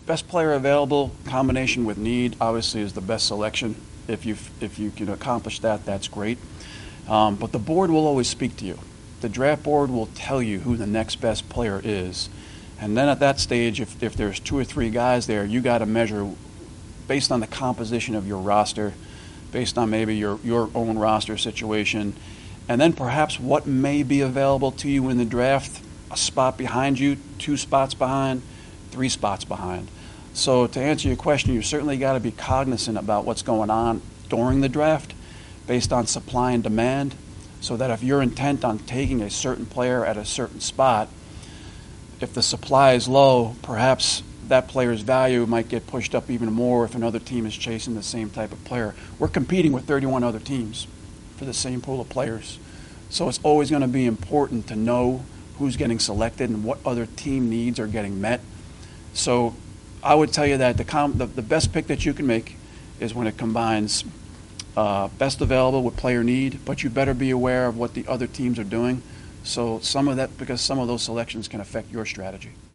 best player available, combination with need, obviously is the best selection. If you can accomplish that, that's great. But the board will always speak to you. The draft board will tell you who the next best player is. And then at that stage, if there's 2 or 3 guys there, you got to measure based on the composition of your roster, based on maybe your own roster situation, and then perhaps what may be available to you in the draft, a spot behind you, 2 spots behind, 3 spots behind. So to answer your question, you certainly got to be cognizant about what's going on during the draft based on supply and demand, so that if you're intent on taking a certain player at a certain spot, if the supply is low, perhaps that player's value might get pushed up even more if another team is chasing the same type of player. We're competing with 31 other teams for the same pool of players. So it's always going to be important to know who's getting selected and what other team needs are getting met. So I would tell you that the best pick that you can make is when it combines best available with player need, but you better be aware of what the other teams are doing. So because some of those selections can affect your strategy.